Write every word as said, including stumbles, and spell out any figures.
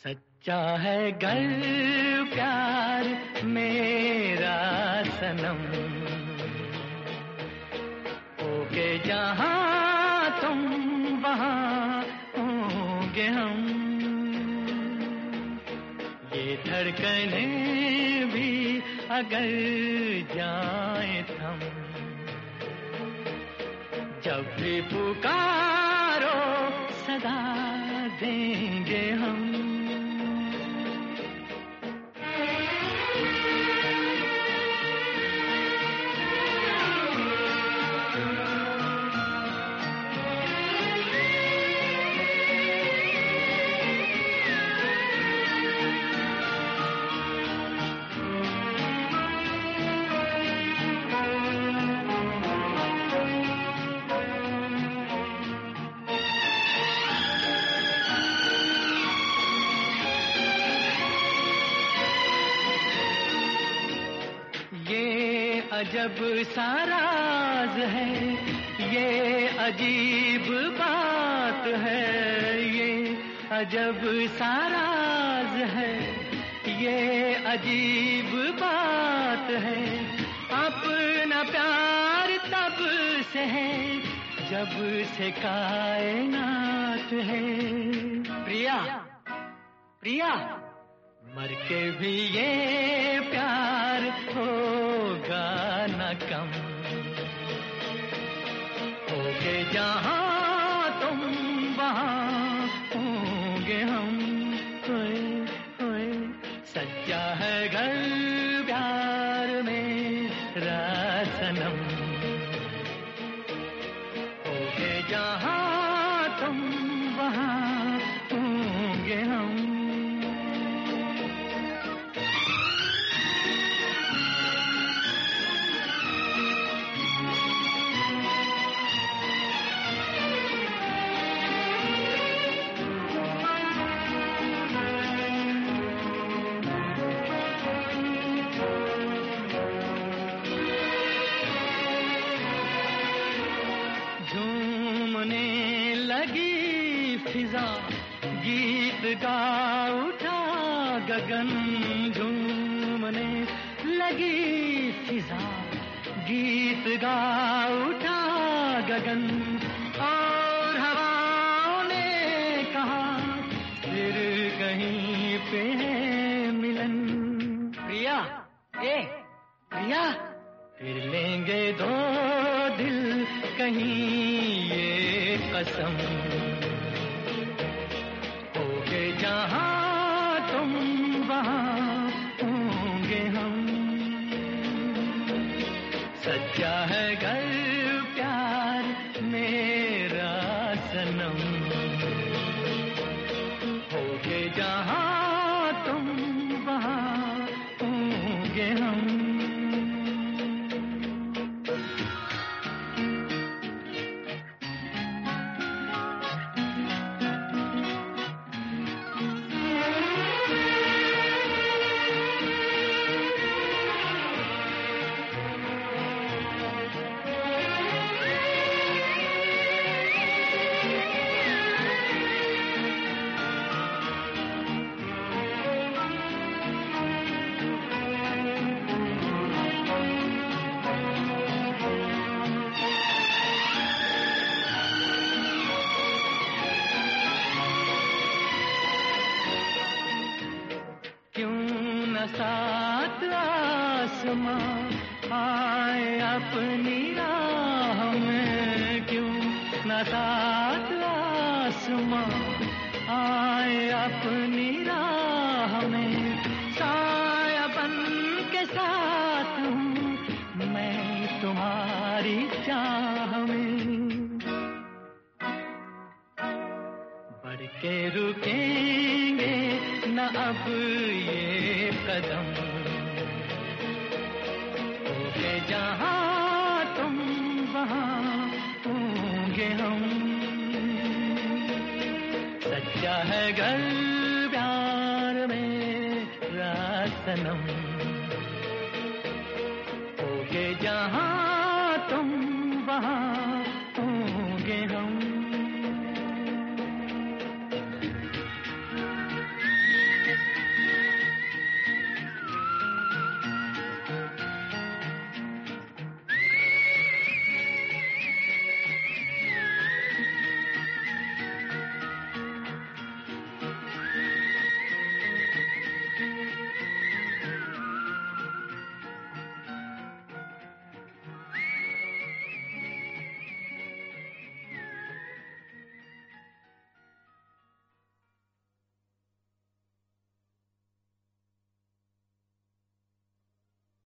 सच्चा है गर प्यार मेरा सनम, होके जहाँ तुम वहाँ होंगे हम। ये धड़कने भी अगर जाए थम, जब भी पुकारो सदा देंगे हम। अजब सा राज है, ये अजीब बात है, ये अजब सा राज है, ये अजीब बात है। अपना प्यार तब से है जब से कायनात है। प्रिया प्रिया मर के भी ये प्यार होगा न कम, होके जहाँ तुम वहाँ होंगे हम। होए होए सच्चा है घर प्यार मेरा सनम, होके जहाँ तुम वहाँ होंगे हम। झूमने लगी फिजा गीत गा उठा गगन, झूमने लगी फिजा गीत गा उठा गगन। और हवाओं ने कहा फिर कहीं पे है मिलन। प्रिया ए प्रिया फिर लेंगे दो दिल कहीं ये कसम, होके जहाँ तुम वहाँ होंगे हम। सच्चा है घर प्यार मेरा सनम, होके जहाँ तुम वहाँ होंगे हम। सात आसमां आए अपनी राह में, क्यों न सात आसमां आए अपनी राह में। साया बन के साथ हूँ मैं तुम्हारी चाह में, बढ़ के रुकेंगे न अब ये कदम, होके जहाँ तुम वहाँ होंगे हम। सच्चा है घर प्यार मेरा सनम,